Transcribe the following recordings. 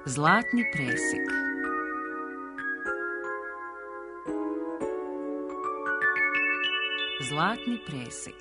Zlatni presek. Zlatni presek.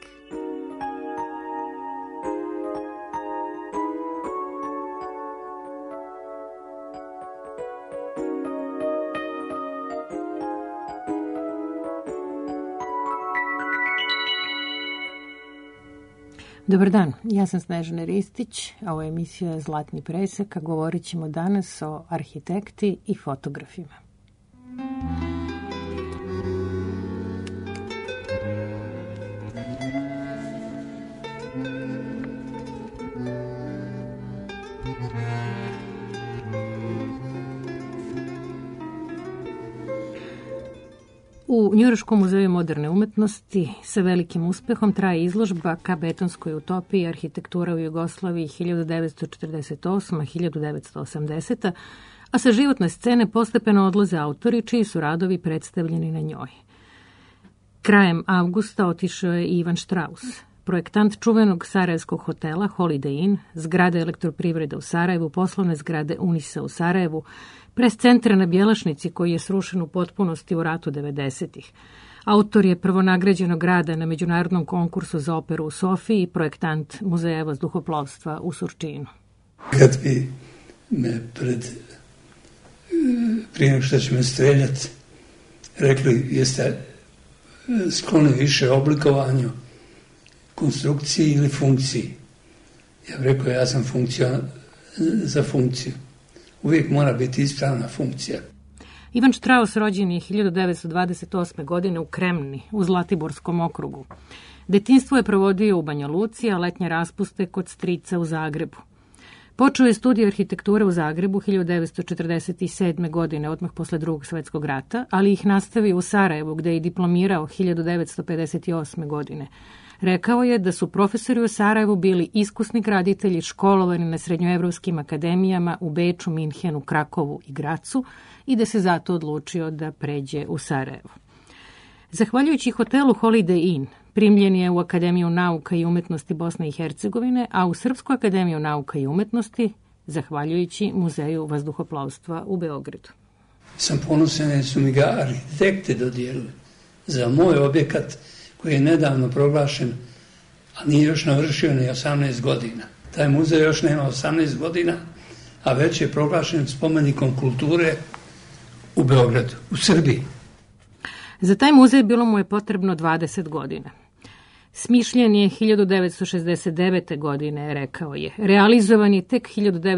Dobar dan, ja sam Snežana Ristić, a ovo je emisija Zlatni presek, a govorit ćemo danas o arhitekti i fotografima. U Njujorškom muzeju moderne umetnosti sa velikim uspehom traje izložba ka betonskoj utopiji arhitektura u Jugoslaviji 1948-1980, a sa životne scene postepeno odlaze autori čiji su radovi predstavljeni na njoj. Krajem avgusta otišao je Ivan Štraus, projektant čuvenog sarajevskog hotela Holiday Inn, zgrade Elektroprivrede u Sarajevu, poslovne zgrade Unisa u Sarajevu, pres centra na Bjelašnici koji je srušen u potpunosti u ratu 90-ih. Autor je prvonagrađenog rada na međunarodnom konkursu za operu u Sofiji i projektant Muzeja vazduhoplovstva u Surčinu. Kad bi me prije nego što će me streljati, rekli jeste skloni više oblikovanju, konstrukciji ili funkciji. Ja bih rekao ja sam za funkciju. Uvijek mora biti ispravna funkcija. Ivan Štraus rođen je 1928. godine u Kremni, u Zlatiborskom okrugu. Detinjstvo je provodio u Banja Luci, a letnje raspuste kod strica u Zagrebu. Počeo je studij arhitekture u Zagrebu 1947. godine, odmah posle Drugog svjetskog rata, ali ih nastavio u Sarajevu, gde je diplomirao 1958. godine. Rekao je da su profesori u Sarajevu bili iskusni graditelji školovani na srednjoevropskim akademijama u Beču, Minhenu, Krakovu i Gracu i da se zato odlučio da pređe u Sarajevo. Zahvaljujući hotelu Holiday Inn, primljen je u Akademiju nauka i umetnosti Bosne i Hercegovine, a u Srpsku akademiju nauka i umetnosti, zahvaljujući Muzeju vazduhoplovstva u Beogradu. Sam ponosan jer su mi ga arhitekte dodijelili za moj objekat koji je nedavno proglašen, a nije još navršio ni 18 godina. Taj muzej još nema 18 godina, a već je proglašen spomenikom kulture u Beogradu, u Srbiji. Za taj muzej bilo mu je potrebno 20 godina. Smišljen je 1969. godine, rekao je. Realizovan je tek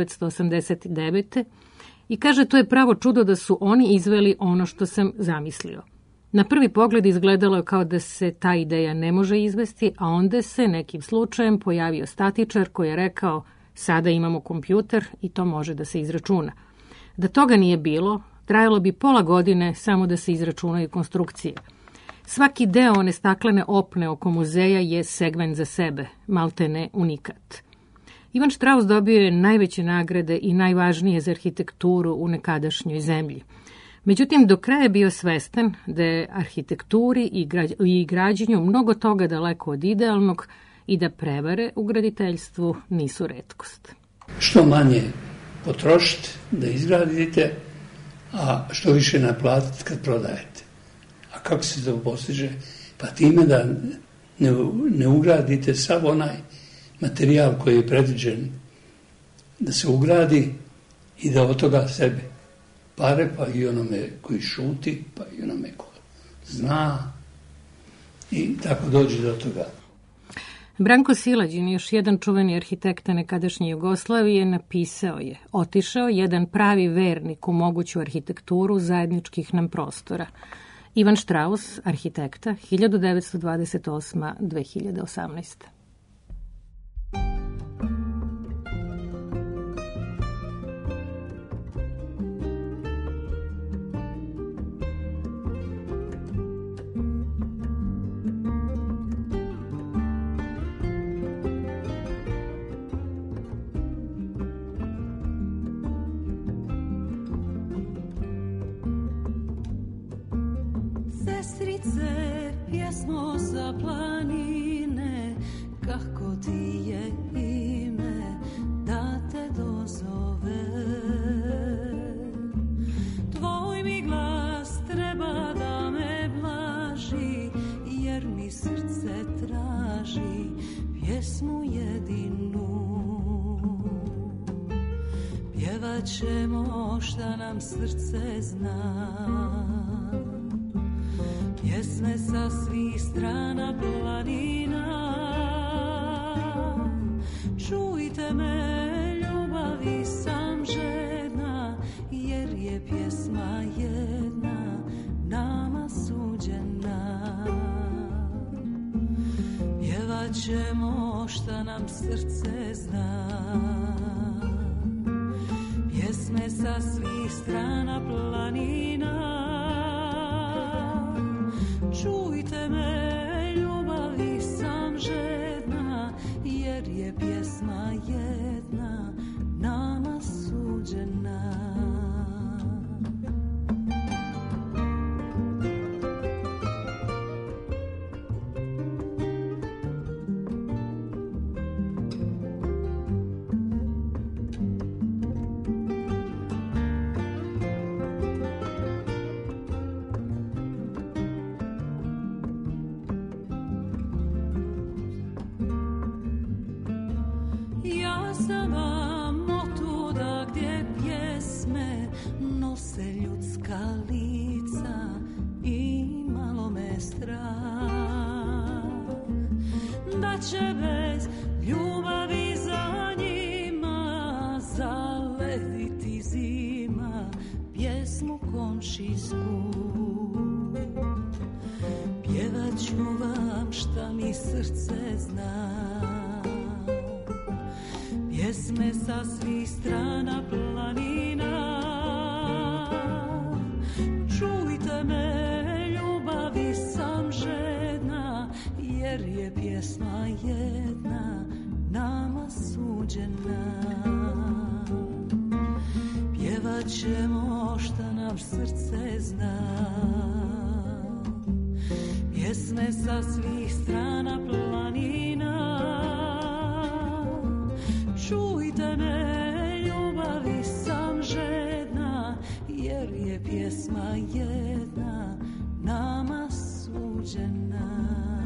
1989. I kaže, to je pravo čudo da su oni izveli ono što sam zamislio. Na prvi pogled izgledalo je kao da se ta ideja ne može izvesti, a onda se nekim slučajem pojavio statičar koji je rekao sada imamo kompjuter i to može da se izračuna. Da toga nije bilo, trajalo bi pola godine samo da se izračunaju konstrukcije. Svaki deo one staklene opne oko muzeja je segment za sebe, maltene unikat. Ivan Štraus dobio je najveće nagrade i najvažnije za arhitekturu u nekadašnjoj zemlji. Međutim, do kraja je bio svestan da je arhitekturi i građenju mnogo toga daleko od idealnog i da prevare u graditeljstvu nisu retkost. Što manje potrošiti da izgradite, a što više naplatiti kad prodajete. A kako se to postiže? Pa time da ne ugradite sav onaj materijal koji je predviđen da se ugradi i da od toga sebe pare, pa i onome koji šuti, pa i onome ko zna i tako dođe do toga. Branko Silađin, još jedan čuveni arhitekta nekadašnje Jugoslavije, napisao je: otišao jedan pravi vernik u moguću arhitekturu zajedničkih nam prostora. Ivan Štraus, arhitekta, 1928-2018. Sestrice, pjesmo za planine, kako ti je ime da te dozove. srce traži pjesmu jedinu. Pjevat ćemo šta nam srce zna, pjesme sa svih strana planina. Čujte me, ljubavi sam žedna, jer je pjesma jedna nama suđena. Pjevat ćemo šta nam srce zna, pjesme sa svih strana planina. Čujte me, ljubavi sam žedna, jer je pjesma jedna nama suđena. Ja sam vam otuda gdje pjesme nose ljudska lica i malo me strah da će bez ljubavi za njima zaletiti zima pjesmu komšijsku. Pjevat ću vam šta mi srce zna, pjesme sa svih strana planina. Čujte me, ljubavi sam žedna, jer je pjesma jedna nama suđena. Pjevat ćemo šta nam srce zna, pjesme sa svih strana planina. Čujte me, ljubavi sam žedna, jer je pjesma jedna nama suđena.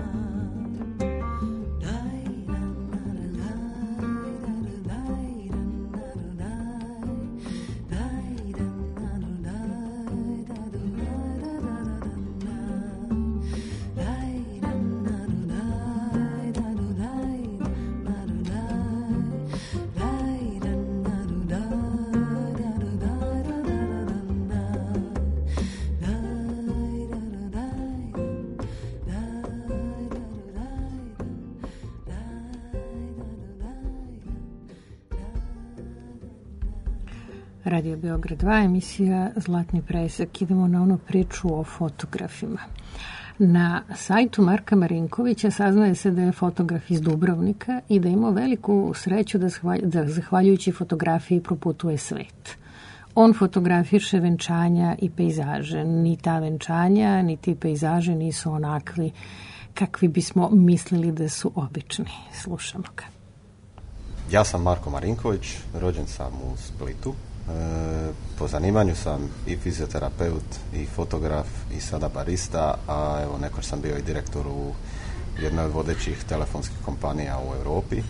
Radio Beograd 2, emisija Zlatni presek. Idemo na onu priču o fotografima. Na sajtu Marka Marinkovića saznaje se da je fotograf iz Dubrovnika i da ima veliku sreću da zahvaljujući fotografiji proputuje svet. On fotografiše venčanja i pejzaže. Ni ta venčanja, ni ti pejzaže nisu onakvi kakvi bismo mislili da su obični. Slušamo ga. Ja sam Marko Marinković, rođen sam u Splitu. Po zanimanju sam i fizioterapeut i fotograf i sada barista, a evo nekoć sam bio i direktor u jednoj od vodećih telefonskih kompanija u Europi.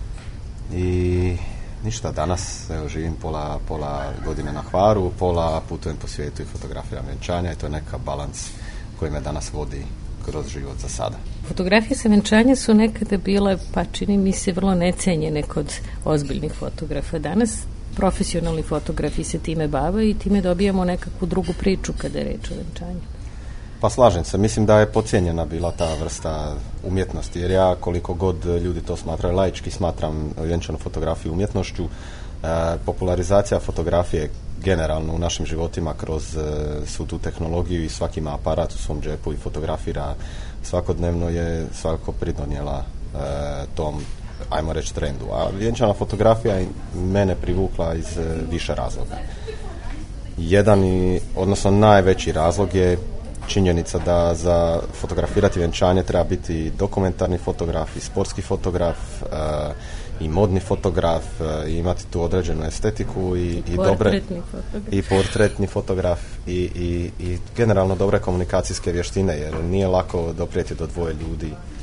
I ništa, danas evo, živim pola godine na Hvaru, pola putujem po svijetu i fotografiram venčanja i to je neka balans koji me danas vodi kroz život za sada. Fotografije sa venčanja su nekada bile, pa čini mi se, vrlo necenjene kod ozbiljnih fotografa. Danas profesionalni fotografi se time bave i time dobijamo nekakvu drugu priču kada je reč o venčanju. Pa slažem se, mislim da je podcijenjena bila ta vrsta umjetnosti, jer ja koliko god ljudi to smatraju laički, smatram vjenčanu fotografiju umjetnošću. Popularizacija fotografije generalno u našim životima kroz svu tu tehnologiju i svaki ima aparat u svom džepu i fotografira svakodnevno je svakako pridonijela tom, ajmo reći, trendu. A vjenčana fotografija mene privukla iz više razloga. Jedan, odnosno najveći razlog je činjenica da za fotografirati vjenčanje treba biti dokumentarni fotograf i sportski fotograf i modni fotograf i imati tu određenu estetiku i dobre i portretni fotograf i generalno dobre komunikacijske vještine, jer nije lako doprijeti do dvoje ljudi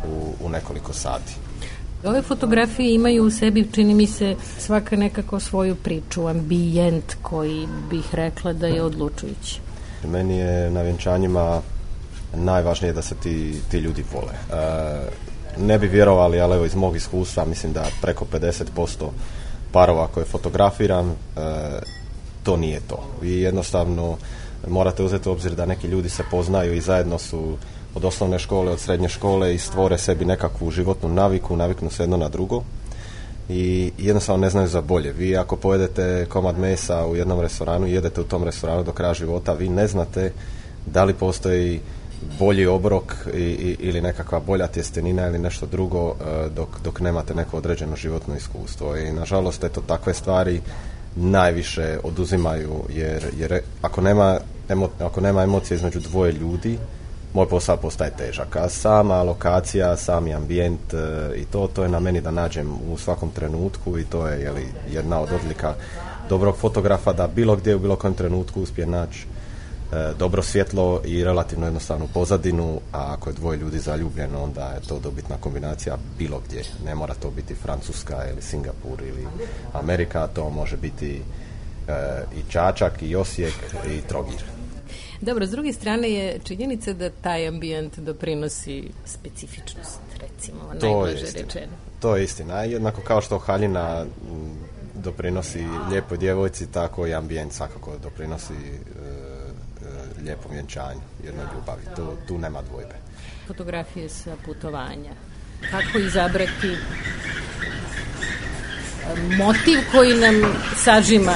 u nekoliko sati. Ove fotografije imaju u sebi, čini mi se, svaka nekako svoju priču, ambijent koji bih rekla da je odlučujući. Meni je na vjenčanjima najvažnije da se ti ljudi vole. Ne bi vjerovali, ali evo iz mog iskustva mislim da preko 50% parova koje fotografiram, to nije to. Vi jednostavno morate uzeti u obzir da neki ljudi se poznaju i zajedno su od osnovne škole, od srednje škole i stvore sebi nekakvu životnu naviku, naviknu se jedno na drugo i jednostavno ne znaju za bolje. Vi ako pojedete komad mesa u jednom restoranu i jedete u tom restoranu do kraja života, vi ne znate da li postoji bolji obrok ili nekakva bolja tjestenina ili nešto drugo dok nemate neko određeno životno iskustvo. I nažalost, eto, takve stvari najviše oduzimaju jer ako nema emocije između dvoje ljudi, moj posao postaje težak. A sama lokacija, sami ambijent i to je na meni da nađem u svakom trenutku i to je jedna od odlika dobrog fotografa, da bilo gdje u bilo kojem trenutku uspije naći dobro svjetlo i relativno jednostavnu pozadinu, a ako je dvoje ljudi zaljubljeno, onda je to dobitna kombinacija bilo gdje. Ne mora to biti Francuska ili Singapur ili Amerika, to može biti i Čačak, i Osijek, i Trogir. Dobro, s druge strane je činjenica da taj ambijent doprinosi specifičnost, recimo, najblaže rečeno. To je istina. Jednako kao što haljina doprinosi lijepoj djevojci, tako i ambijent svakako doprinosi lijepom vjenčanju, jednoj ljubavi. Tu nema dvojbe. Fotografije sa putovanja. Kako izabrati motiv koji nam sažima,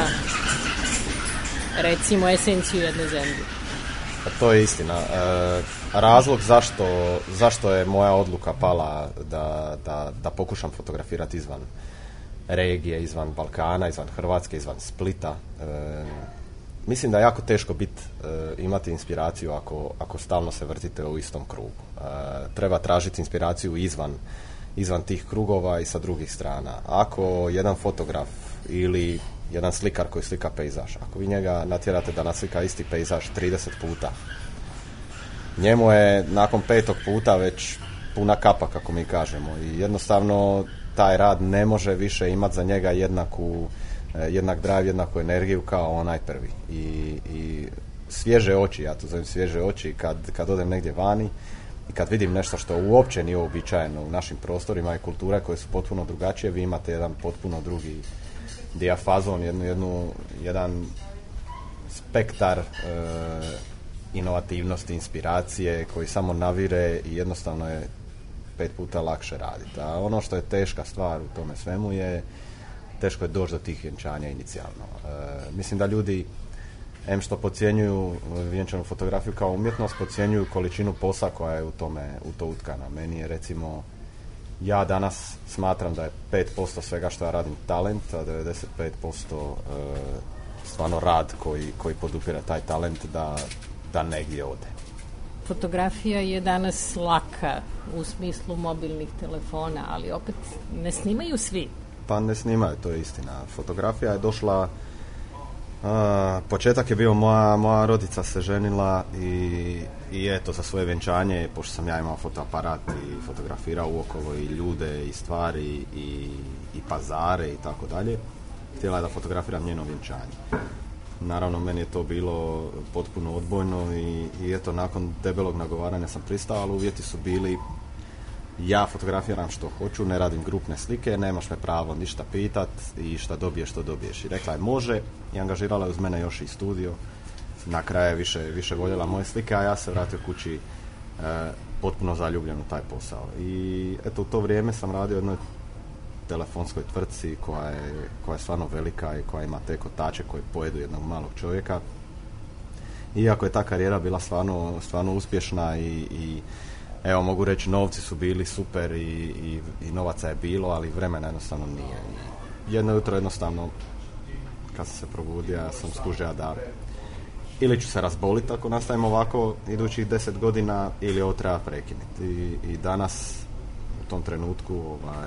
recimo, esenciju jedne zemlje? To je istina. Razlog zašto je moja odluka pala da pokušam fotografirati izvan regije, izvan Balkana, izvan Hrvatske, izvan Splita. Mislim da je jako teško imati inspiraciju ako stalno se vrtite u istom krugu. Treba tražiti inspiraciju izvan tih krugova i sa drugih strana. Ako jedan fotograf ili jedan slikar koji slika pejzaž, ako vi njega natjerate da naslika isti pejzaž 30 puta, njemu je nakon 5. puta već puna kapa, kako mi kažemo, i jednostavno taj rad ne može više imati za njega jednak drive, jednaku energiju kao onaj prvi. I svježe oči, ja to zovem svježe oči, kad odem negdje vani i kad vidim nešto što uopće nije uobičajeno u našim prostorima i kulture koje su potpuno drugačije, vi imate jedan potpuno drugi dijafazon, jedan spektar inovativnosti, inspiracije koji samo navire i jednostavno je 5 puta lakše raditi. A ono što je teška stvar u tome svemu je teško je doći do tih vjenčanja inicijalno. Mislim da ljudi što podcjenjuju vjenčanu fotografiju kao umjetnost, podcjenjuju količinu posla koja je u to utkana. Meni je, recimo, ja danas smatram da je 5% svega što ja radim talent, a 95% stvarno rad koji podupira taj talent da negdje ode. Fotografija je danas laka u smislu mobilnih telefona, ali opet ne snimaju svi. Pa ne snimaju, to je istina. Fotografija je došla, početak je bio moja rodica se ženila i eto, za svoje vjenčanje, pošto sam ja imao fotoaparat i fotografirao uokolo i ljude i stvari i pazare i tako dalje, htjela je da fotografiram njeno vjenčanje. Naravno, meni je to bilo potpuno odbojno i eto, nakon debelog nagovaranja sam pristao, ali uvjeti su bili: ja fotografiram što hoću, ne radim grupne slike, nemaš me pravo ništa pitat i šta dobiješ, to dobiješ. I rekla je može i angažirala je uz mene još i studio. Na kraju je više voljela moje slike, a ja se vratio kući potpuno zaljubljen u taj posao. I eto, u to vrijeme sam radio jednoj telefonskoj tvrtci koja je stvarno velika i koja ima te kotače koji pojedu jednog malog čovjeka. Iako je ta karijera bila stvarno uspješna i evo, mogu reći, novci su bili super i novaca je bilo, ali vremena jednostavno nije. Jedno jutro jednostavno, kad sam se probudio, ja sam skužio da ili ću se razboliti ako nastavim ovako idućih 10 godina, ili ovo treba prekinuti. I danas, u tom trenutku,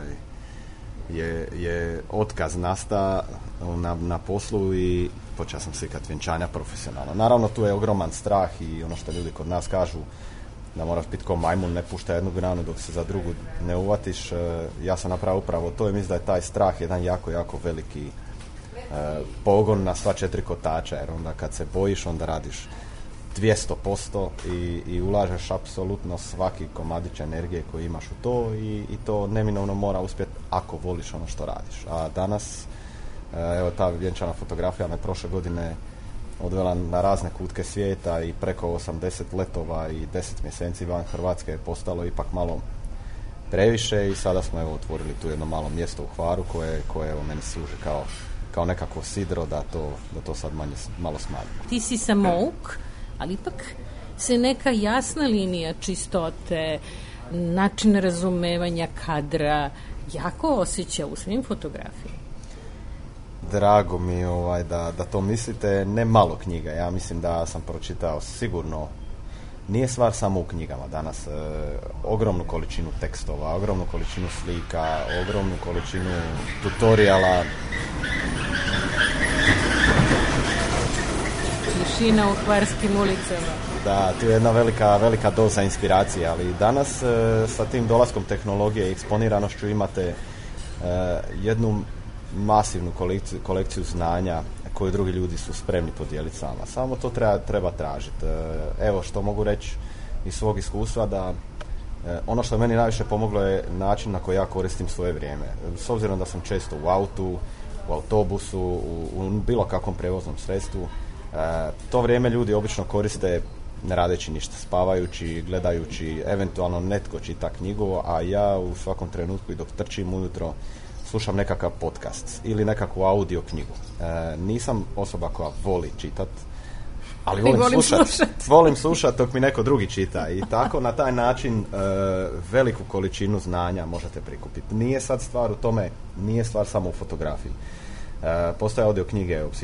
je otkaz nasta na poslu i počeo sam slikati vjenčanja profesionalno. Naravno, tu je ogroman strah i ono što ljudi kod nas kažu, da moraš biti ko majmun, ne pušta jednu granu dok se za drugu ne uvatiš. Ja sam napravio upravo to i mislim da je taj strah jedan jako, jako veliki pogon na sva 4 kotača, jer onda kad se bojiš onda radiš 200% i ulažeš apsolutno svaki komadić energije koji imaš u to i to neminovno mora uspjeti ako voliš ono što radiš. A danas, evo ta vjenčana fotografija me prošle godine odvela na razne kutke svijeta i preko 80 letova i 10 mjeseci van Hrvatske je postalo ipak malo previše i sada smo evo otvorili tu jedno malo mjesto u Hvaru koje evo meni služi kao nekakvo sidro da to sad malo smanjimo. Ti si samouk, ali ipak se neka jasna linija čistote, način razumevanja kadra jako osjeća u svim fotografijama. Drago mi da to mislite, ne malo knjiga, ja mislim da sam pročitao sigurno, nije stvar samo u knjigama danas, ogromnu količinu tekstova, ogromnu količinu slika, ogromnu količinu tutoriala. Tišina u hvarskim ulicama. Da, tu je jedna velika doza inspiracije, ali danas sa tim dolaskom tehnologije i eksponiranošću imate jednu masivnu kolekciju znanja koju drugi ljudi su spremni podijeliti s vama. Samo to treba tražiti. Evo što mogu reći iz svog iskustva da ono što meni najviše pomoglo je način na koji ja koristim svoje vrijeme. S obzirom da sam često u autu, u autobusu, u bilo kakvom prevoznom sredstvu, to vrijeme ljudi obično koriste ne radeći ništa, spavajući, gledajući, eventualno netko čita knjigu, a ja u svakom trenutku i dok trčim ujutro slušam nekakav podcast ili nekakvu audio knjigu. Nisam osoba koja voli čitat, ali volim slušati dok mi neko drugi čita i tako na taj način veliku količinu znanja možete prikupiti. Nije sad stvar u tome, nije stvar samo u fotografiji. Postoje audio knjige o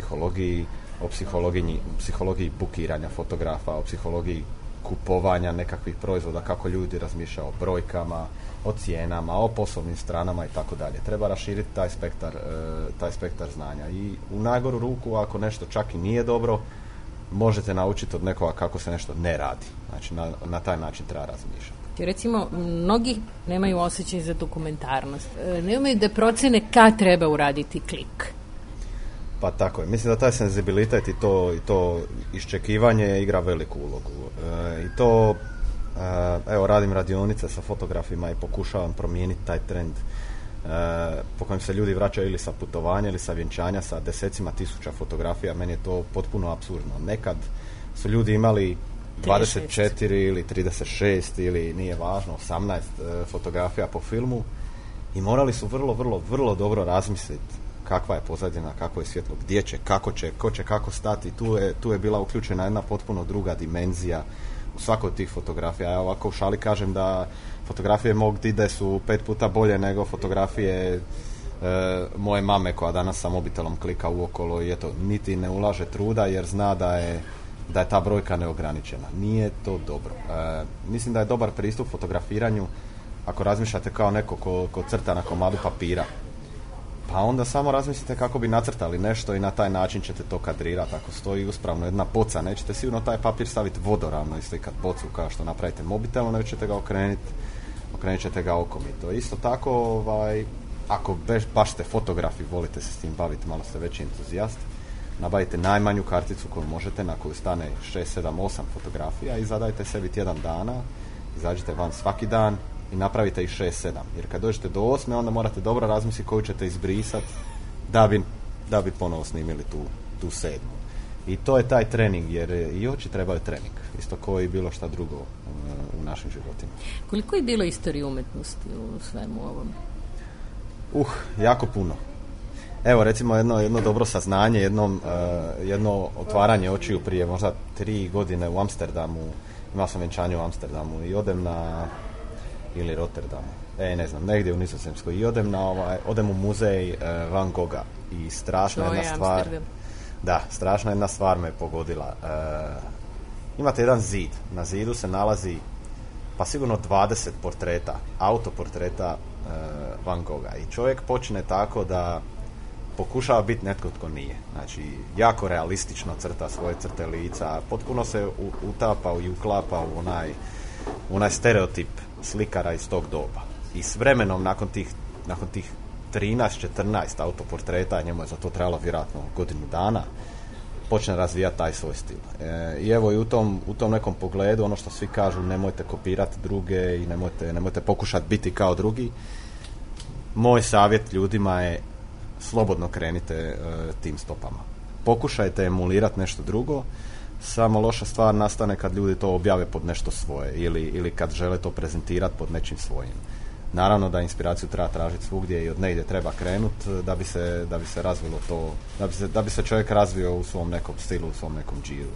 psihologiji bukiranja fotografa, o psihologiji kupovanja nekakvih proizvoda, kako ljudi razmišljaju o brojkama, o cijenama, o poslovnim stranama i tako dalje. Treba raširiti taj spektar znanja i u najgoru ruku, ako nešto čak i nije dobro, možete naučiti od nekoga kako se nešto ne radi. Znači, na taj način treba razmišljati. Recimo, mnogi nemaju osjećaj za dokumentarnost. Nemaju da procene kad treba uraditi klik. Pa tako je. Mislim da taj senzibilitet i to iščekivanje igra veliku ulogu. I to, evo, radim radionice sa fotografima i pokušavam promijeniti taj trend po kojem se ljudi vraćaju ili sa putovanja ili sa vjenčanja sa desecima tisuća fotografija. Meni je to potpuno apsurdno. Nekad su ljudi imali 24 ili 36 ili nije važno 18 fotografija po filmu i morali su vrlo dobro razmisliti kakva je pozadina, kakvo je svjetlo, gdje će, ko će kako stati. Tu je bila uključena jedna potpuno druga dimenzija u svakoj od tih fotografija. Ja ovako u šali kažem da fotografije mog dide su 5 puta bolje nego fotografije moje mame koja danas sa mobitelom klika uokolo i eto, niti ne ulaže truda jer zna da je ta brojka neograničena. Nije to dobro. Mislim da je dobar pristup fotografiranju ako razmišljate kao neko ko crta na komadu papira. Pa onda samo razmislite kako bi nacrtali nešto i na taj način ćete to kadrirati. Ako stoji uspravno jedna boca, nećete sigurno taj papir staviti vodoravno i slikati bocu kao što napravite mobitelom, nego ćete ga okrenut ćete ga okom. I to isto tako, ako baš ste fotograf i volite se s tim baviti, malo ste veći entuzijast, nabavite najmanju karticu koju možete, na koju stane 6, 7, 8 fotografija i zadajte sebi tjedan dana, izađite van svaki dan i napravite ih 6, 7. Jer kad dođete do 8, onda morate dobro razmisliti koju ćete izbrisati da bi ponovo snimili tu 7. I to je taj trening, jer i oči trebaju trening. Isto kao i bilo šta drugo u našim životima. Koliko je bilo istorije umjetnosti u svemu ovom? Jako puno. Evo, recimo jedno dobro saznanje, jedno otvaranje očiju prije možda 3 godine u Amsterdamu. Imao sam vjenčanje u Amsterdamu i odem ili Rotterdamu, ne znam, negdje u Nizozemskoj i odem u muzej Van Gogha i strašna jedna stvar me pogodila. Imate jedan zid, na zidu se nalazi pa sigurno 20 portreta, autoportreta Van Gogha i čovjek počne tako da pokušava biti netko tko nije. Znači, jako realistično crta svoje crte lica, potpuno se utapa i uklapa u onaj onaj stereotip slikara iz tog doba. I s vremenom, nakon tih 13-14 autoportreta, njemu je za to trebalo vjerojatno godinu dana, počne razvijati taj svoj stil. I evo i u tom nekom pogledu, ono što svi kažu, nemojte kopirati druge i nemojte pokušati biti kao drugi. Moj savjet ljudima je slobodno krenite tim stopama. Pokušajte emulirati nešto drugo, samo loša stvar nastane kad ljudi to objave pod nešto svoje ili kad žele to prezentirati pod nečim svojim. Naravno da inspiraciju treba tražiti svugdje i od negdje treba krenuti da bi se razvilo to, da bi se čovjek razvio u svom nekom stilu, u svom nekom džiru,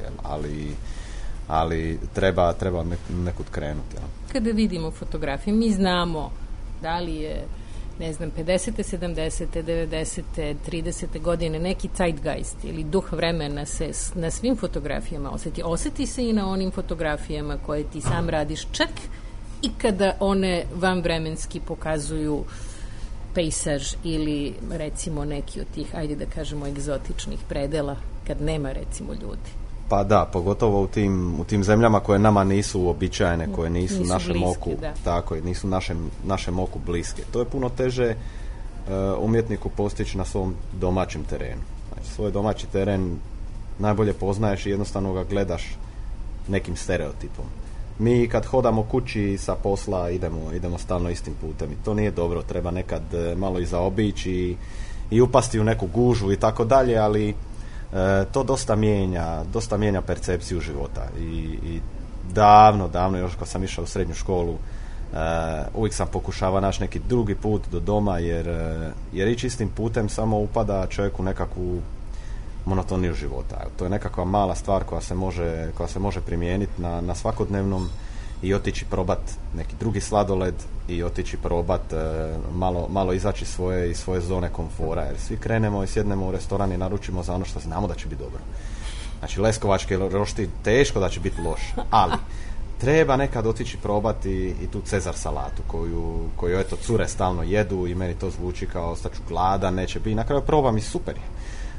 ali treba nekud krenuti. Jel? Kada vidimo fotografije, mi znamo da li je, ne znam, 50. 70. 90. 30. godine neki zeitgeist ili duh vremena se na svim fotografijama osjeti se i na onim fotografijama koje ti sam radiš, čak i kada one vanvremenski pokazuju pejsaž ili recimo neki od tih, ajde da kažemo, egzotičnih predela, kad nema recimo ljudi. Pa da, pogotovo u tim zemljama koje nama nisu uobičajene, koje nisu našem bliske, oku, da. Tako je, nisu našem oku bliske. To je puno teže umjetniku postići na svom domaćem terenu. Znači, svoj domaći teren najbolje poznaješ i jednostavno ga gledaš nekim stereotipom. Mi kad hodamo kući sa posla idemo stalno istim putem i to nije dobro, treba nekad malo i zaobići i upasti u neku gužvu i tako dalje, ali to dosta mijenja percepciju života i davno još kad sam išao u srednju školu uvijek sam pokušavao naći neki drugi put do doma jer ići istim putem samo upada čovjek u nekakvu monotoniju života. To je nekakva mala stvar koja se može primijeniti na svakodnevnom i otići probat neki drugi sladoled i otići probat malo izaći iz svoje zone komfora, jer svi krenemo i sjednemo u restoran i naručimo za ono što znamo da će biti dobro. Znači leskovački roštilj teško da će biti loš, ali treba nekad otići probati i tu Cezar salatu koju eto cure stalno jedu i meni to zvuči kao ostaću gladan, neće biti, na kraju probam i super je.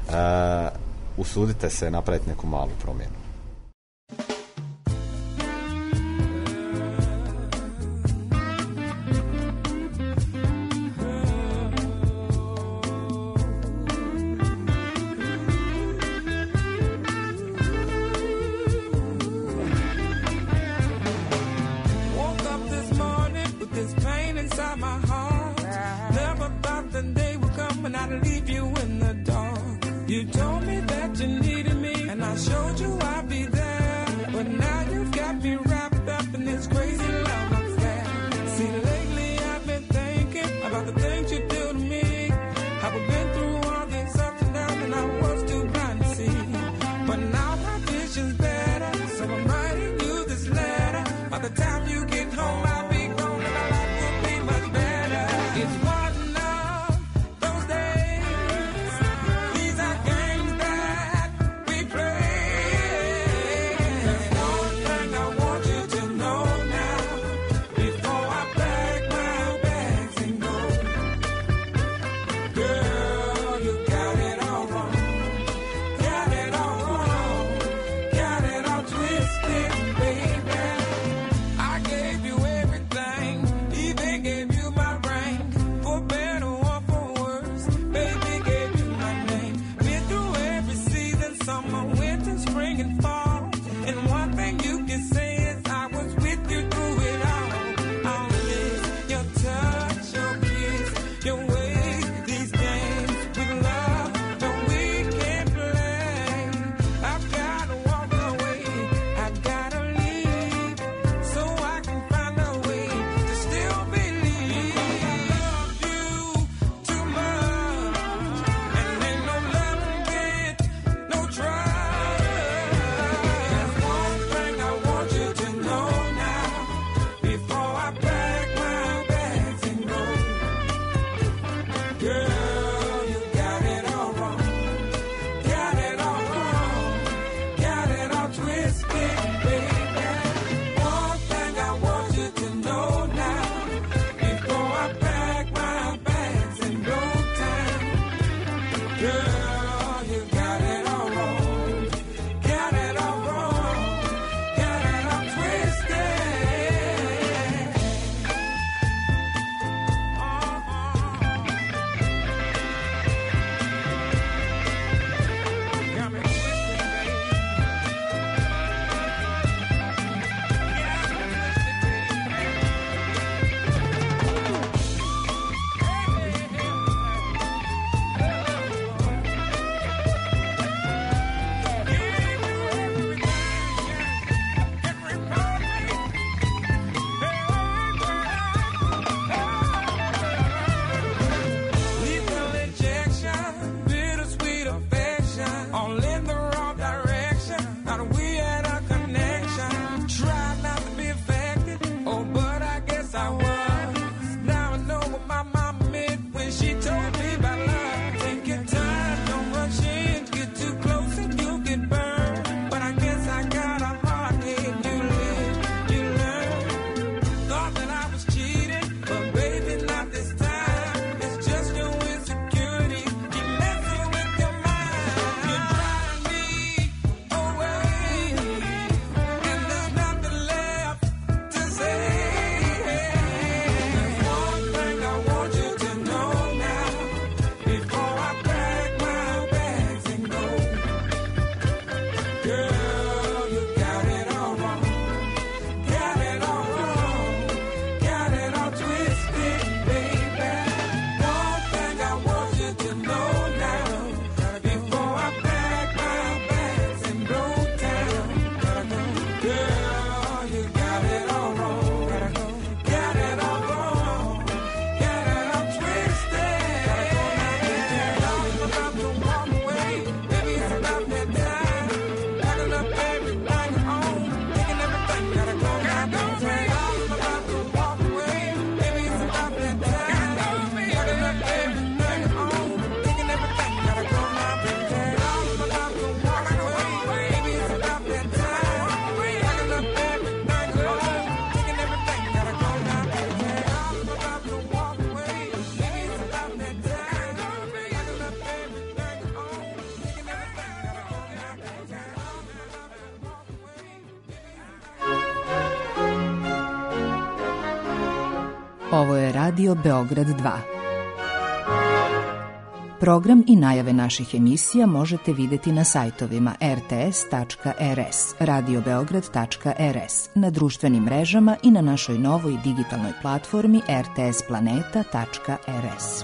Usudite se napraviti neku malu promjenu. It's one of those days. These are games what my mama meant when she told me about love. Take your time, don't rush in, get too close and you'll get burned. But I guess I got a heart head, you live, you learn. Thought that I was cheating, but baby not this time. It's just your insecurity, keep messing with your mind. You're driving me away, and there's nothing left to say. There's one thing I want you to know now, before I pack my bags and go. Girl, you got it all wrong, got it all wrong, got it all twisted, baby. One thing I want you to know now, before I pack my bags and go down. Girl, you got it all wrong, got it all wrong, got it all twisted. I'm about to walk away, baby, it's about that time. Packing up everything home, taking everything, gotta go now, don't say. I'm about to walk away, baby, it's about that time. Packing up everything home, taking everything, gotta go now, don't say. I'm about to walk away, baby, it's about that time. Packing up everything home, taking everything, gotta go now, don't say. I'm about to walk away, baby, it's about that time. Packing up everything home, taking everything, gotta go now, don't say. Ovo je Radio Beograd 2. Program i najave naših emisija možete vidjeti na sajtovima rts.rs, radiobeograd.rs, na društvenim mrežama i na našoj novoj digitalnoj platformi rtsplaneta.rs.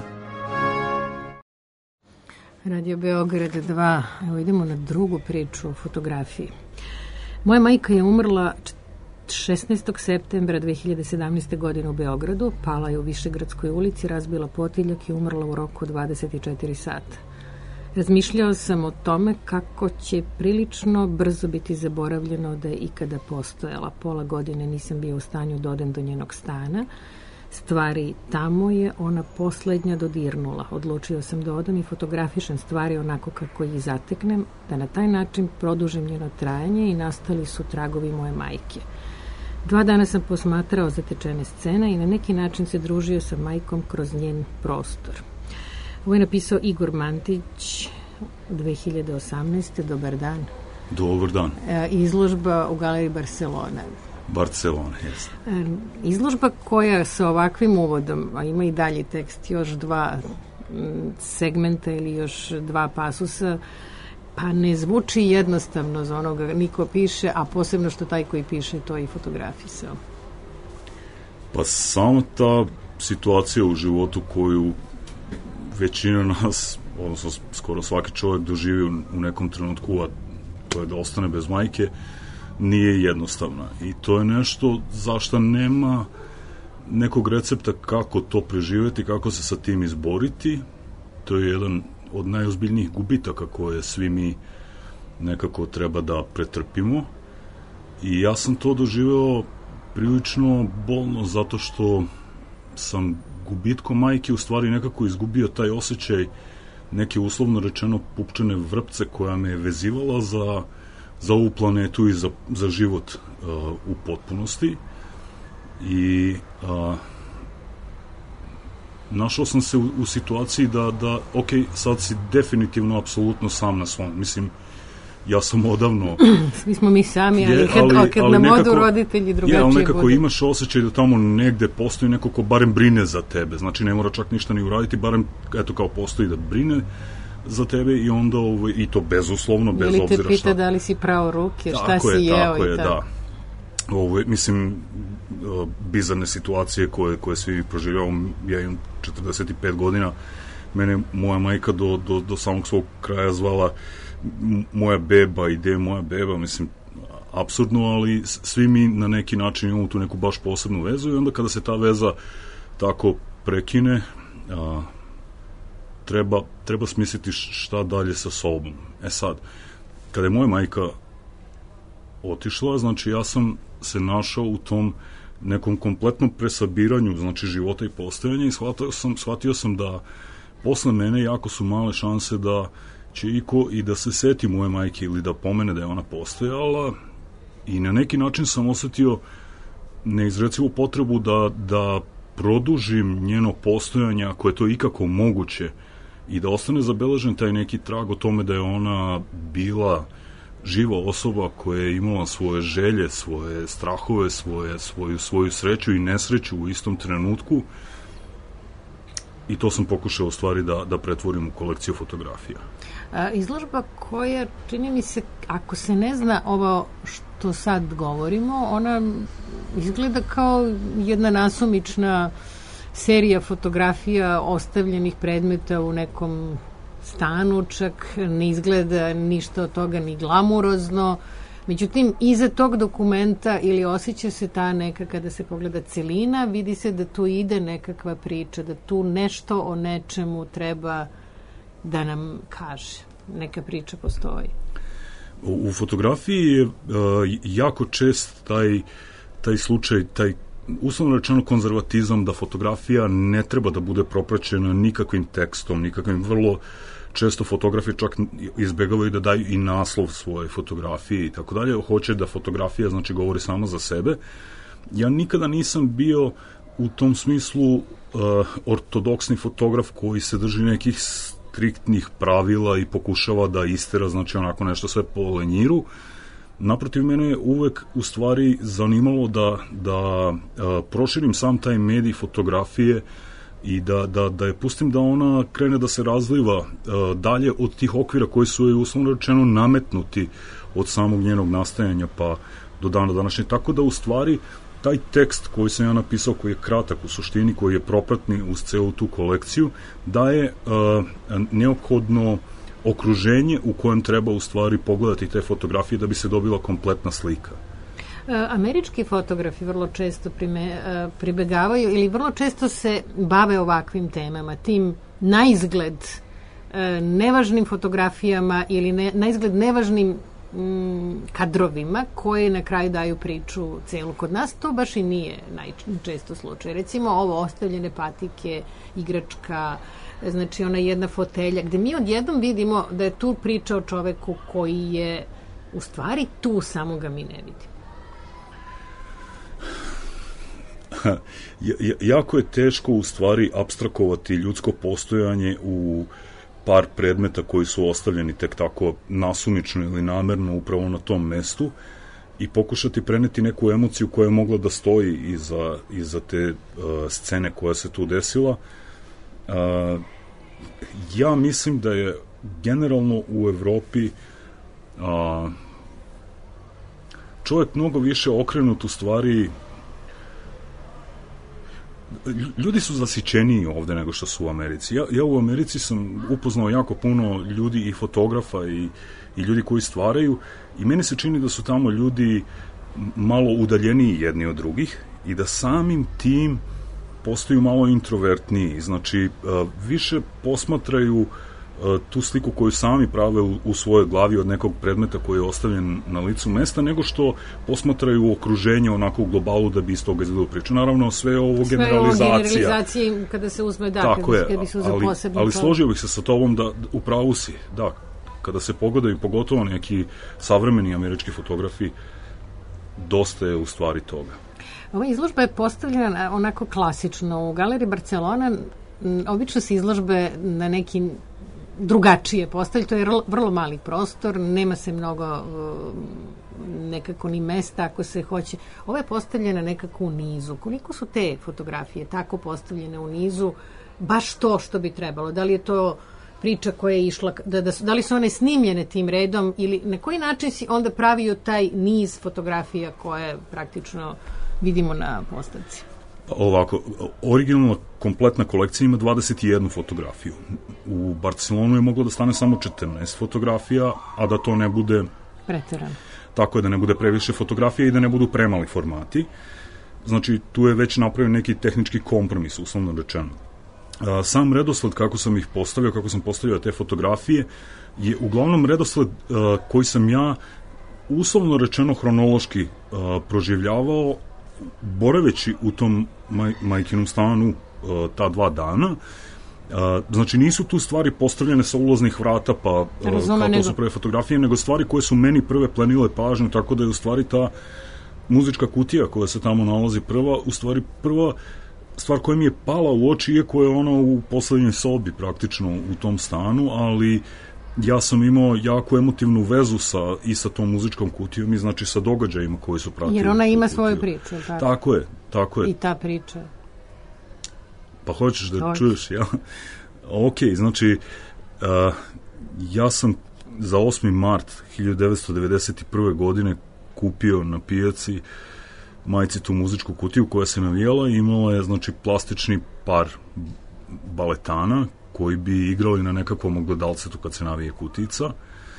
Radio Beograd 2. Evo idemo na drugu priču o fotografiji. Moja majka je umrla 16. septembra 2017. godine u Beogradu, pala je u Višegradskoj ulici, razbila potiljak i umrla u roku 24 sata. Razmišljao sam o tome kako će prilično brzo biti zaboravljeno da je ikada postojala. Pola godine nisam bio u stanju da odem do njenog stana. Stvari tamo je ona poslednja dodirnula. Odlučio sam da odem i fotografišem stvari onako kako ih zateknem, da na taj način produžim njeno trajanje i nastali su tragovi moje majke. 2 dana sam posmatrao zatečene scene i na neki način se družio sa majkom kroz njen prostor. Ovo je napisao Igor Mantić 2018. Dobar dan. Dobar dan. Izložba u Galeriji Barcelona. Barcelona, jeste. Izložba koja sa ovakvim uvodom, a ima i dalji tekst, još 2 segmenta ili još 2 pasusa, pa ne zvuči jednostavno za onoga niko piše, a posebno što taj koji piše to i fotografisao. Pa samo ta situacija u životu koju većina nas, odnosno skoro svaki čovjek doživi u nekom trenutku, a to je da ostane bez majke, nije jednostavna. I to je nešto zašto nema nekog recepta kako to preživjeti, kako se sa tim izboriti. To je jedan od najozbiljnijih gubitaka koje svi mi nekako treba da pretrpimo. I ja sam to doživeo prilično bolno zato što sam gubitkom majke u stvari nekako izgubio taj osjećaj neke uslovno rečeno pupčane vrpce koja me je vezivala za ovu planetu i za život u potpunosti. I našao sam se u situaciji da ok, sad si definitivno apsolutno sam na svom. Mislim, ja sam odavno... Svi smo mi sami, ali kad nam odu roditelji drugačije ali nekako bude. Imaš osjećaj da tamo negde postoji neko ko barem brine za tebe. Znači, ne mora čak ništa ni uraditi, barem, eto, kao postoji da brine za tebe i onda, i to bezuslovno, bez obzira šta. Ili te pita da li si prao ruke, šta si jeo tako i je, tako. Da. Mislim, bizarne situacije koje svi proživljavamo. Ja imam 45 godina, mene moja majka do samog svog kraja zvala moja beba, ide moja beba, mislim, apsurdno, ali svi mi na neki način imamo tu neku baš posebnu vezu i onda kada se ta veza tako prekine, treba smisliti šta dalje sa sobom. Sad, kada je moja majka otišla, znači ja sam se našao u tom nekom kompletnom presabiranju, znači života i postojanja, i shvatio sam da posle mene jako su male šanse da će iko i da se seti moje majke ili da pomene da je ona postojala, i na neki način sam osetio neizrecivu potrebu da produžim njeno postojanje ako je to ikako moguće i da ostane zabeležen taj neki trag o tome da je ona bila živa osoba koja je imala svoje želje, svoje strahove, svoju sreću i nesreću u istom trenutku, i to sam pokušao u stvari da pretvorim u kolekciju fotografija. Izložba koja, čini mi se, ako se ne zna ovo što sad govorimo, ona izgleda kao jedna nasumična serija fotografija ostavljenih predmeta u nekom stanu, čak ne izgleda ništa od toga ni glamurozno. Međutim, iza tog dokumenta ili osjeća se ta neka, kada se pogleda celina, vidi se da tu ide nekakva priča, da tu nešto o nečemu treba da nam kaže. Neka priča postoji. U fotografiji je jako čest taj slučaj, taj uslovno rečeno konzervatizam, da fotografija ne treba da bude propraćena nikakvim tekstom, nikakvim, vrlo često fotografi čak izbegavaju da daju i naslov svoje fotografije i tako dalje. Hoće da fotografija, znači, govori sama za sebe. Ja nikada nisam bio u tom smislu ortodoksni fotograf koji se drži nekih striktnih pravila i pokušava da istera, znači, onako nešto sve po lenjiru. Naprotiv, mene je uvek u stvari zanimalo da proširim sam taj medij fotografije i da je pustim da ona krene da se razliva dalje od tih okvira koji su joj uslovno rečeno nametnuti od samog njenog nastajanja pa do dana današnje. Tako da u stvari taj tekst koji sam ja napisao, koji je kratak u suštini, koji je propratni uz celu tu kolekciju, daje neophodno okruženje u kojem treba u stvari pogledati te fotografije da bi se dobila kompletna slika. Američki fotografi vrlo često pribegavaju ili vrlo često se bave ovakvim temama, tim naizgled nevažnim fotografijama ili naizgled nevažnim kadrovima koje na kraju daju priču celu. Kod nas to baš i nije najčesto slučaj. Recimo ovo ostavljene patike, igračka, znači ona jedna fotelja, gde mi odjednom vidimo da je tu priča o čoveku koji je u stvari tu, samo ga mi ne vidimo. Jako je teško u stvari apstrakovati ljudsko postojanje u par predmeta koji su ostavljeni tek tako nasumično ili namerno upravo na tom mestu i pokušati preneti neku emociju koja je mogla da stoji iza te scene koja se tu desila. Ja mislim da je generalno u Evropi čovjek mnogo više okrenut u stvari. Ljudi su zasićeniji ovde nego što su u Americi. Ja u Americi sam upoznao jako puno ljudi i fotografa i ljudi koji stvaraju i meni se čini da su tamo ljudi malo udaljeniji jedni od drugih i da samim tim postaju malo introvertniji. Znači, više posmatraju tu sliku koju sami prave u svojoj glavi od nekog predmeta koji je ostavljen na licu mesta, nego što posmatraju okruženje onako u globalu da bi iz toga izgledalo priču. Naravno, sve je ovo generalizacija. Sve je ovo generalizacija kada se uzme, da, tako kada bi se uzme posebno. Ali složio bih se sa tobom da upravo si, da, kada se pogledaju pogotovo neki savremeni američki fotografi, dosta je u stvari toga. Ova izložba je postavljena onako klasično. U Galeriji Barcelona obično se izložbe na neki drugačije postavljaju. To je vrlo mali prostor, nema se mnogo nekako ni mesta ako se hoće. Ovo je postavljena nekako u nizu. Koliko su te fotografije tako postavljene u nizu, baš to što bi trebalo? Da li je to priča koja je išla, da li su one snimljene tim redom ili na koji način si onda pravio taj niz fotografija koje praktično vidimo na postavci? Ovako, originalna kompletna kolekcija ima 21 fotografiju. U Barcelonu je moglo da stane samo 14 fotografija, a da to ne bude preterano. Tako je, da ne bude previše fotografija i da ne budu premali formati. Znači, tu je već napravio neki tehnički kompromis, uslovno rečeno. Sam redosled, kako sam ih postavio, kako sam postavio te fotografije, je uglavnom redosled koji sam ja uslovno rečeno hronološki proživljavao boraveći u tom majkinom stanu ta 2 dana, znači nisu tu stvari postavljene sa ulaznih vrata, pa kao to su prve fotografije, nego stvari koje su meni prve plenile pažnju, tako da je u stvari ta muzička kutija koja se tamo nalazi prva stvar koja mi je pala u oči, iako je ona u poslednjoj sobi praktično u tom stanu, ali ja sam imao jako emotivnu vezu i sa tom muzičkom kutijom i znači sa događajima koji su pratili. Jer ona ima svoju priču, tako? Tako je. I ta priča. Pa hoćeš da čuješ, ja? Ok, znači, ja sam za 8. mart 1991. godine kupio na pijaci majci tu muzičku kutiju koja se navijala i imala je, znači, plastični par baletana koji bi igrali na nekakvom ogledalcetu kad se navije kutica.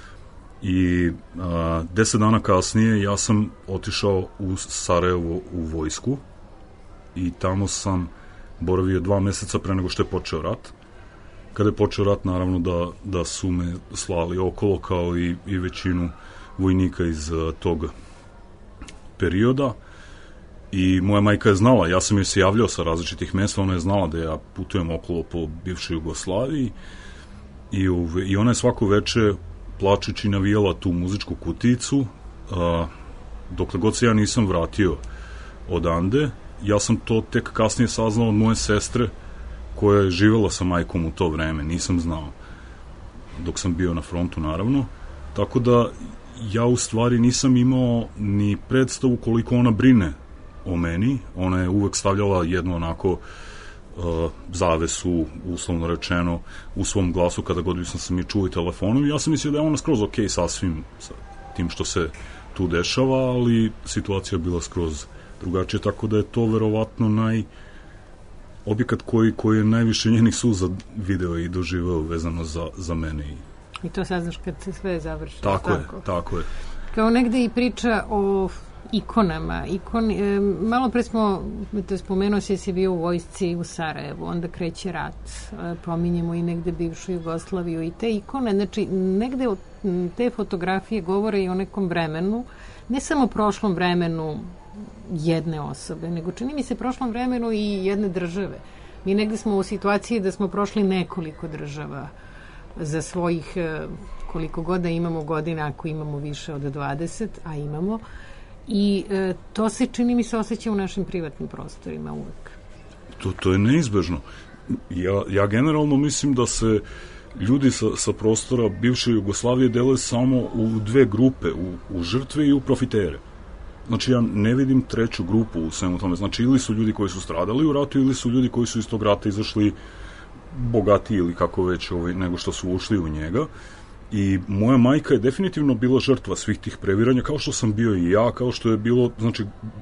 I 10 dana kasnije ja sam otišao u Sarajevo u vojsku i tamo sam boravio 2 meseca pre nego što je počeo rat. Kada je počeo rat, naravno da su me slali okolo kao i većinu vojnika iz tog perioda. I moja majka je znala, ja sam joj se javljao sa različitih mesta, ona je znala da ja putujem okolo po bivšoj Jugoslaviji i ona je svako veče plačući navijala tu muzičku kuticu, dokle god se ja nisam vratio odande. Ja sam to tek kasnije saznao od moje sestre koja je živela sa majkom u to vreme, nisam znao dok sam bio na frontu, naravno, tako da ja u stvari nisam imao ni predstavu koliko ona brine o meni. Ona je uvek stavljala jednu onako zavesu, uslovno rečeno, u svom glasu kada god sam se mi čuo i telefonom. Ja sam mislio da je ona skroz ok sasvim sa tim što se tu dešava, ali situacija je bila skroz drugačije, tako da je to verovatno objekat koji je najviše njenih suza video i doživeo vezano za mene. I to saznaš kad se sve završi. Tako je. Kao negde i priča o ikonama. Malo pre smo spomenuo si bio u vojsci u Sarajevu, onda kreće rat, pominjemo i negde bivšu Jugoslaviju i te ikone, znači negde te fotografije govore i o nekom vremenu, ne samo prošlom vremenu jedne osobe, nego čini mi se prošlom vremenu i jedne države. Mi negde smo u situaciji da smo prošli nekoliko država za svojih koliko god da imamo godina, ako imamo više od 20, a imamo, i to se, čini mi se, osjeća u našim privatnim prostorima uvek. To je neizbežno. Ja generalno mislim da se ljudi sa prostora bivše Jugoslavije dele samo u 2 grupe, u žrtve i u profitere. Znači, ja ne vidim treću grupu u svemu tome. Znači, ili su ljudi koji su stradali u ratu, ili su ljudi koji su iz tog rata izašli bogatiji ili kako već nego što su ušli u njega. I moja majka je definitivno bila žrtva svih tih previranja, kao što sam bio i ja, kao što je bilo, znači,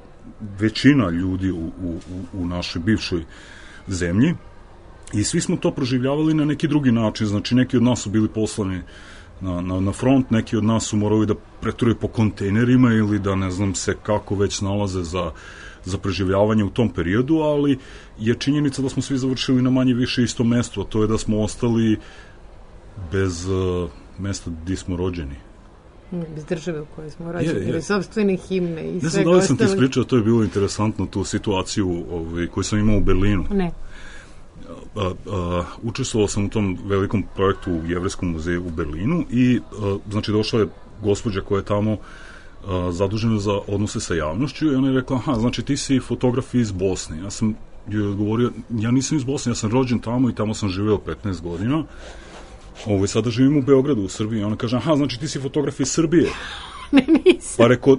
većina ljudi u našoj bivšoj zemlji. I svi smo to proživljavali na neki drugi način. Znači, neki od nas su bili poslani na front, neki od nas su morali da preturaju po kontejnerima ili da ne znam se kako već nalaze za preživljavanje u tom periodu, ali je činjenica da smo svi završili na manje više isto mesto, a to je da smo ostali bez mesta gdje smo rođeni. Bez države u kojoj smo rođeni, bez sopstvene himne i svega ostalog. Ne znam da li sam ti ispričao, to je bilo interesantno, tu situaciju koju sam imao u Berlinu. Ne. Učestvovao sam u tom velikom projektu u Jevrejskom muzeju u Berlinu i znači došla je gospođa koja je tamo zadužena za odnose sa javnošću i ona je rekla, znači ti si fotograf iz Bosne. Ja sam joj odgovorio, ja nisam iz Bosne, ja sam rođen tamo i tamo sam živeo 15 godina. Sada živim u Beogradu, u Srbiji. Ona kaže, znači ti si fotograf iz Srbije. Ne, nisam. Pa rekao,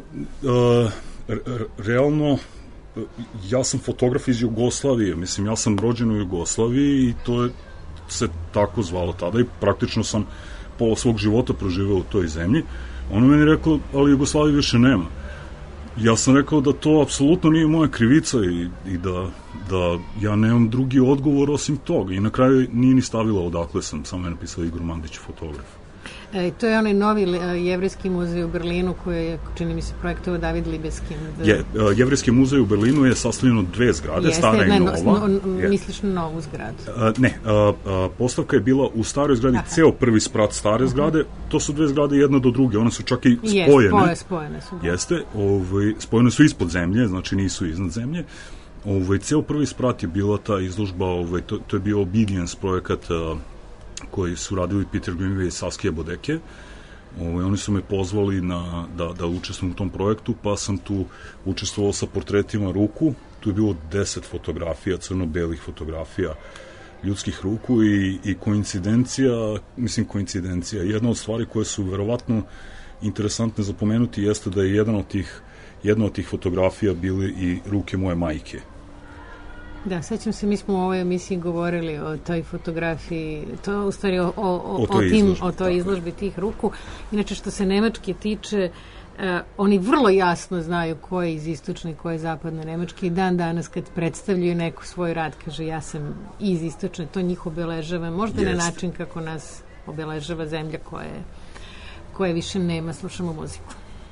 realno, ja sam fotograf iz Jugoslavije. Mislim, ja sam rođen u Jugoslaviji i to je se tako zvalo tada i praktično sam pola svog života proživeo u toj zemlji. Ona meni rekao, ali Jugoslavije više nema. Ja sam rekao da to apsolutno nije moja krivica i da ja nemam drugi odgovor osim toga. I na kraju nije ni stavila odakle sam, samo je napisala Igor Mandić, fotograf. To je onaj novi jevrejski muzej u Berlinu koji je, čini mi se, projektovao David Libeskind. Jevrejski muzej u Berlinu je sastavljen od dve zgrade, stara i nova. Misliš na novu zgradu? Ne, postavka je bila u staroj zgradi, ceo prvi sprat stare zgrade, to su dve zgrade jedna do druge, one su čak i spojene. Spojene su. Jeste, spojene su ispod zemlje, znači nisu iznad zemlje. Ceo prvi sprat je bila ta izložba, to je bio Obedience projekat koji su radili Peter Greenway i Saskia Bodeke. Oni su me pozvali da učestvujem u tom projektu, pa sam tu učestvovao sa portretima ruku. Tu je bilo 10 fotografija, crno-belih fotografija ljudskih ruku i koincidencija. Jedna od stvari koje su verovatno interesantne za pomenuti jeste da je jedna od tih fotografija bile i ruke moje majke. Da, sećam se, mi smo u ovoj emisiji govorili o toj fotografiji, to u stvari o toj izložbi tih ruku. Inače, što se Nemačke tiče, oni vrlo jasno znaju ko je iz istočne i ko je zapadne Nemačke i dan danas kad predstavljaju neku svoj rad, kaže ja sam iz istočne, to njih obeležava, možda na način kako nas obeležava zemlja koje više nema, slušamo muziku.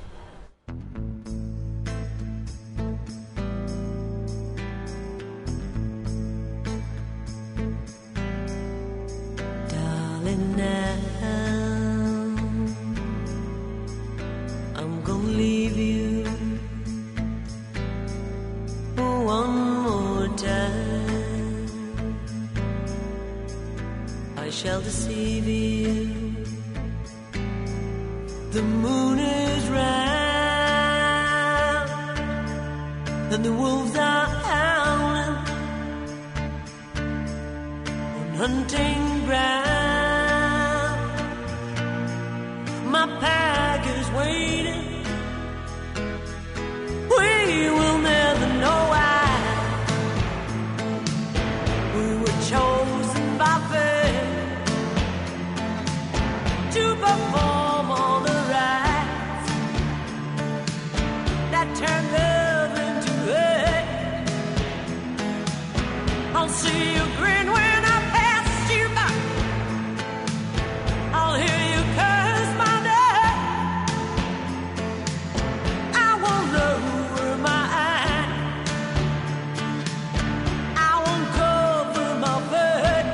Now I'm gonna leave you one more time. I shall deceive you. The moon is round and the wolves are howling on hunting ground. My pack is waiting. We will never know why. We were chosen by fate to perform all the rites that turn love into hate. I'll see you grin when I pass you by. I'll hear you curse my name. I won't lower my eye. I won't cover my face.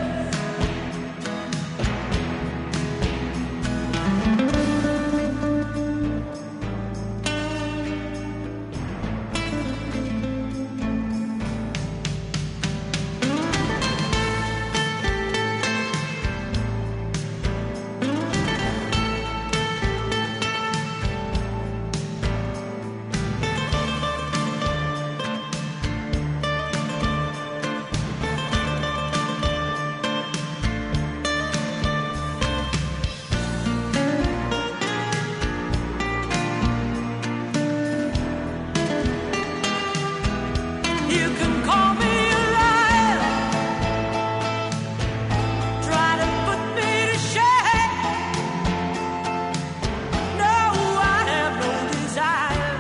You can call me a liar, try to put me to shame. No, I have no desire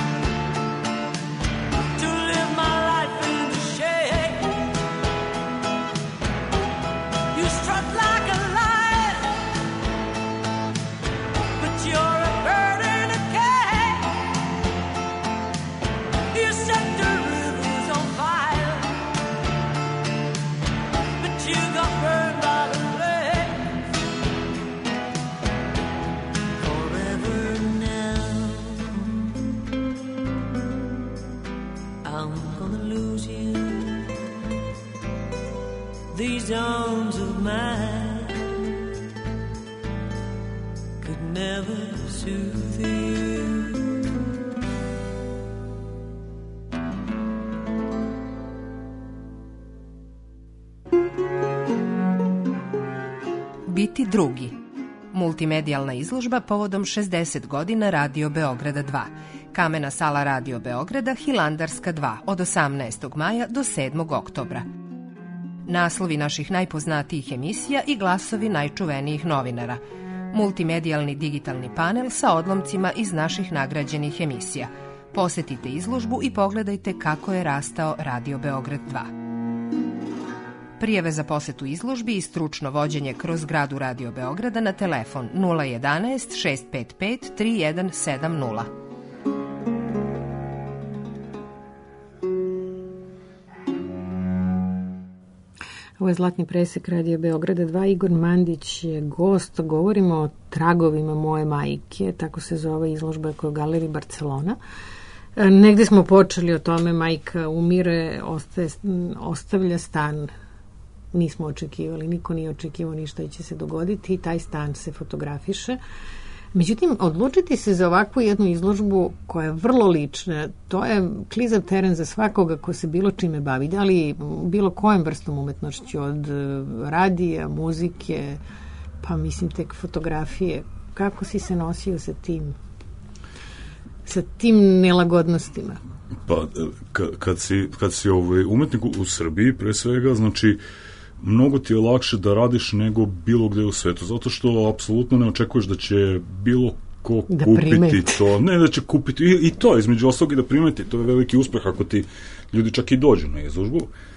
to live my life into shame. You strut like a lion, but you're a bird in a cage. You set the rivers on fire, but you got burned by the flames. Forever now, I'm gonna lose you. These arms of mine could never soothe you. Biti drugi. Multimedijalna izložba povodom 60 godina Radio Beograda 2. Kamena sala Radio Beograda, Hilandarska 2, od 18. maja do 7. oktobra. Naslovi naših najpoznatijih emisija i glasovi najčuvenijih novinara. Multimedijalni digitalni panel sa odlomcima iz naših nagrađenih emisija. Posetite izložbu i pogledajte kako je rastao Radio Beograd 2. Prijave za posetu izložbi i stručno vođenje kroz zgradu Radio Beograda na telefon 011 655 3170. Ovo je Zlatni presek Radio Beograda 2. Igor Mandić je gost. Govorimo o tragovima moje majke, tako se zove izložba koja je u Galeriji Barcelona. Negde smo počeli o tome, majka umire, ostavlja stan. Nismo očekivali, niko nije očekivao ništa će se dogoditi i taj stan se fotografiše. Međutim, odlučiti se za ovakvu jednu izložbu koja je vrlo lična, to je klizav teren za svakoga ko se bilo čime bavi, da li bilo kojem vrstom umetnošću, od radija, muzike, pa mislim tek fotografije. Kako si se nosio sa tim nelagodnostima? Pa, kad si umetnik u Srbiji, pre svega, znači, mnogo ti je lakše da radiš nego bilo gde u svetu, zato što apsolutno ne očekuješ da će bilo ko da kupiti primeti to. Ne da će kupiti, i to između ostalog i da primeti, to je veliki uspeh ako ti ljudi čak i dođu na izložbu.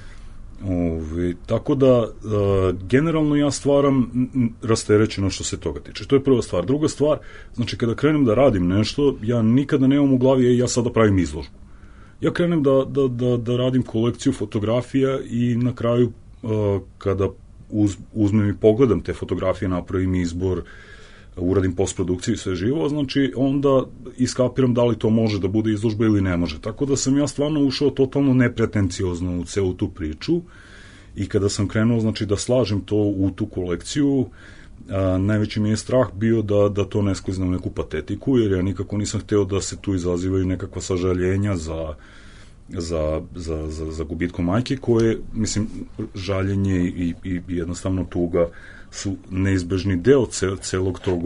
Tako da, generalno ja stvaram rasterećeno što se toga tiče. To je prva stvar. Druga stvar, znači kada krenem da radim nešto, ja nikada nemam u glavi, ja sada pravim izložbu. Ja krenem da radim kolekciju fotografija i na kraju kada uzmem i pogledam te fotografije, napravim izbor, uradim postprodukciju i sve živo, znači onda iskapiram da li to može da bude izložba ili ne može. Tako da sam ja stvarno ušao totalno nepretenciozno u celu tu priču i kada sam krenuo znači da slažem to u tu kolekciju, najveći mi je strah bio da to ne sklizne u neku patetiku, jer ja nikako nisam hteo da se tu izazivaju nekakva sažaljenja za gubitkom majke, koje, mislim, žaljenje i jednostavno tuga su neizbežni deo celog tog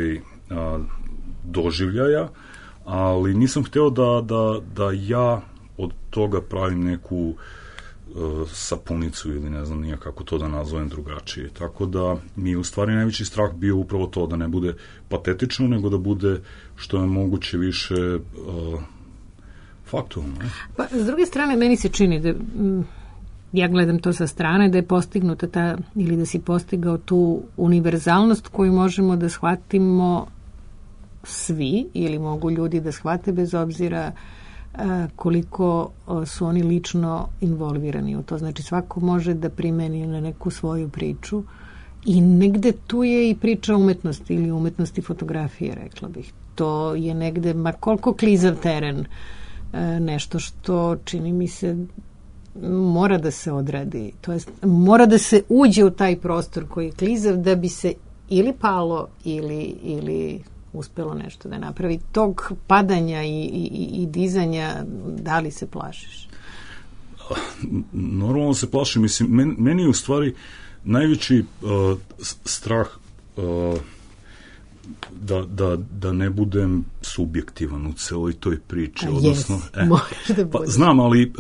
doživljaja, ali nisam hteo da ja od toga pravim neku sapunicu ili ne znam kako to da nazovem drugačije. Tako da mi je u stvari najveći strah bio upravo to da ne bude patetično, nego da bude što je moguće više faktualno. Pa, s druge strane, meni se čini da ja gledam to sa strane, da je postignuta ta, ili da si postigao tu univerzalnost koju možemo da shvatimo svi, ili mogu ljudi da shvate bez obzira koliko su oni lično involvirani u to. Znači, svako može da primeni na neku svoju priču i negde tu je i priča umetnosti ili umetnosti fotografije, rekla bih. To je negde, ma koliko klizav teren, nešto što čini mi se mora da se odradi, to jest mora da se uđe u taj prostor koji je klizav da bi se ili palo ili uspelo nešto da napravi. Tog padanja i dizanja, da li se plašiš? Normalno se plašim, mislim, meni je u stvari najveći strah da ne budem subjektivan u celoj toj priči. Odnosno, moraš da budeš. Pa, znam, ali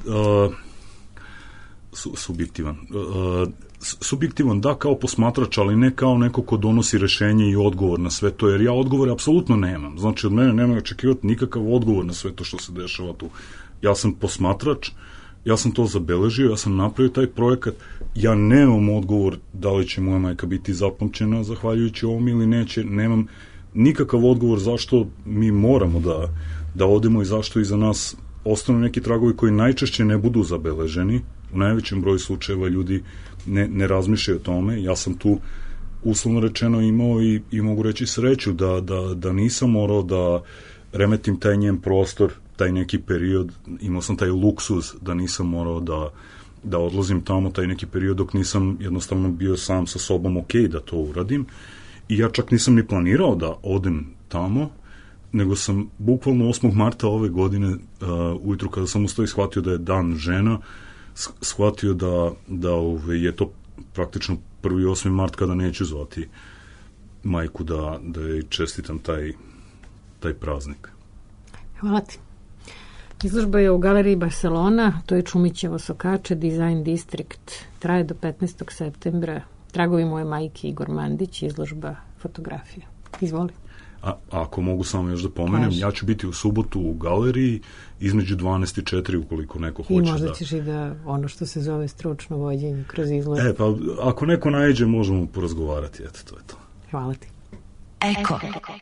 subjektivan da kao posmatrač, ali ne kao neko ko donosi rešenje i odgovor na sve to, jer ja odgovore apsolutno nemam. Znači, od mene nema očekivati nikakav odgovor na sve to što se dešava tu. Ja sam posmatrač, ja sam to zabeležio, ja sam napravio taj projekat, ja nemam odgovor da li će moja majka biti zapamćena zahvaljujući ovom ili neće, nemam nikakav odgovor zašto mi moramo da odemo i zašto iza nas ostanu neki tragovi koji najčešće ne budu zabeleženi. U najvećem broju slučajeva ljudi ne razmišljaju o tome. Ja sam tu uslovno rečeno imao i mogu reći sreću da nisam morao da remetim taj njen prostor, taj neki period, imao sam taj luksuz da nisam morao da odlazim tamo taj neki period dok nisam jednostavno bio sam sa sobom da to uradim. I ja čak nisam ni planirao da odem tamo, nego sam bukvalno 8. marta ove godine ujutru kada sam ustao i shvatio da je dan žena, shvatio da je to praktično 1. 8. mart kada neću zvati majku da je čestitam taj praznik. Hvala ti. Izložba je u Galeriji Barcelona, to je Čumićevo Sokače, Design District, traje do 15. septembra. Tragovi moje majke, Igor Mandić, izložba fotografija. Izvoli. A ako mogu samo još da pomenem, ja ću biti u subotu u galeriji između 12 i 4 ukoliko neko hoće da... I možda ćeš i da ono što se zove stručno vođenje kroz izlož. Pa ako neko naiđe, možemo porazgovarati, eto, to je to. Hvala ti. Eko.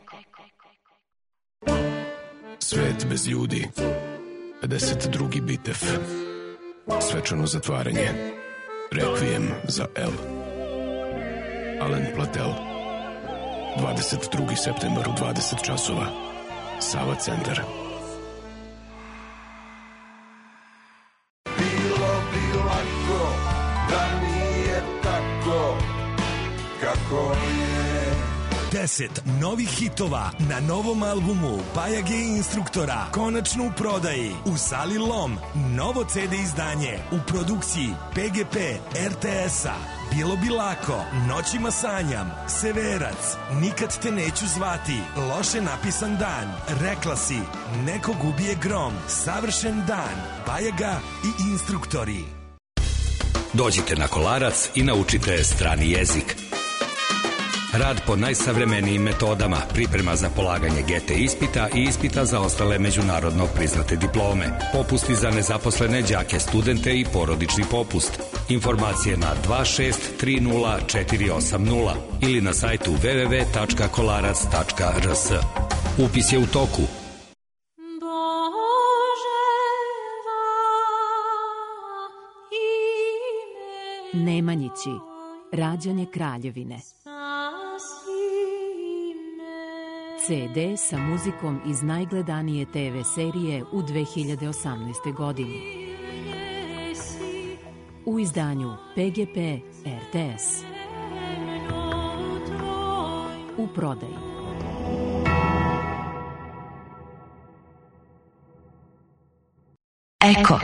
Svet bez ljudi. 52. bitev. Svečano zatvaranje. Rekvijem za El. Alen Platel. 22. septembar u 20 časova. Sava centar. Bilo bi lako da nije tako kako je. 10 novih hitova na novom albumu Bajage i Instruktora konačno u prodaji u sali Lom. Novo CD izdanje u produkciji PGP RTS-a. Bilo bi lako, Noćima sanjam, Severac, Nikad te neću zvati, Loše napisan dan, Rekla si, Nekog ubije grom, Savršen dan, Bajaga i Instruktori. Dođite na Kolarac i naučite strani jezik. Rad po najsavremenijim metodama, priprema za polaganje GT ispita i ispita za ostale međunarodno priznate diplome, popusti za nezaposlene đake, studente i porodični popust. Informacije na 2630 ili na sajtu www.kolarac.rs. Upis je u toku. Nemanjići, rađanje Kraljevine. CD sa muzikom iz najgledanije TV serije u 2018. godini. U izdanju PGP RTS. U prodaji. Eko.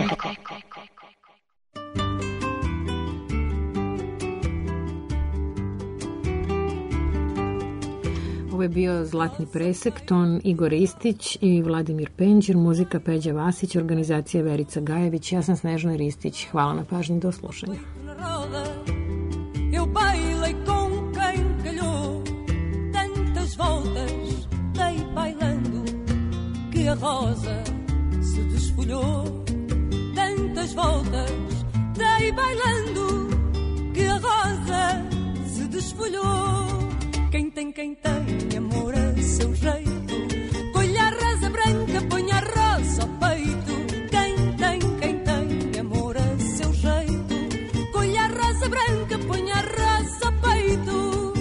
Ovo je bio Zlatni presek, ton Igor Ristić i Vladimir Penđer, muzika Peđa Vasić, organizacija Verica Gajević, ja sam Snežana Ristić. Hvala na pažnji, do slušanja. Eu bailei com quem calhou, tantas voltas dei bailando, que a rosa se desfolhou. Tantas voltas dei bailando, que a rosa se desfolhou. Quem tem amor a seu jeito, colha a rosa branca, põe a rosa ao peito. Quem tem amor a seu jeito, colha a rosa branca, põe a rosa ao peito.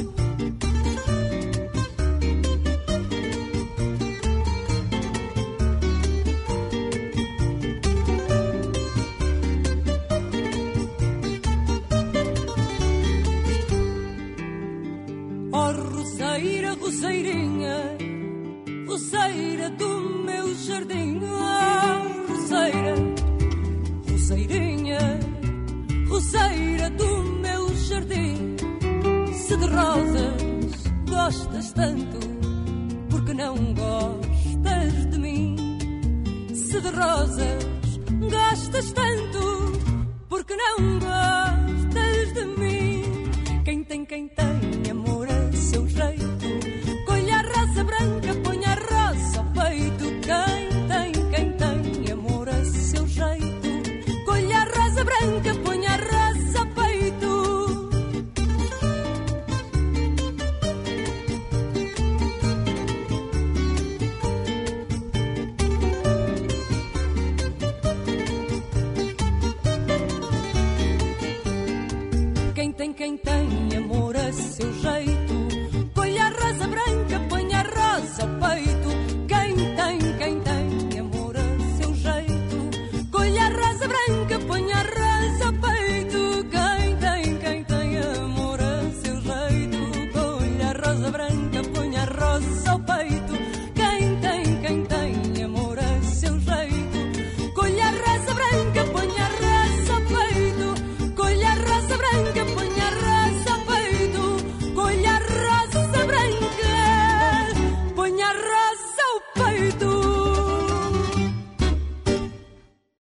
Roseirinha, roseira do meu jardim. Oh, roseira, roseirinha, roseira do meu jardim. Se de rosas gostas tanto, porque não gostas de mim? Se de rosas gostas tanto, porque não gostas de mim? Quem tem amor a seu jeito, colha a rosa branca, põe a rosa ao peito. Quem tem amor a seu jeito, colha a rosa branca, põe a rosa ao peito. Quem tem amor a seu jeito, colha a rosa branca,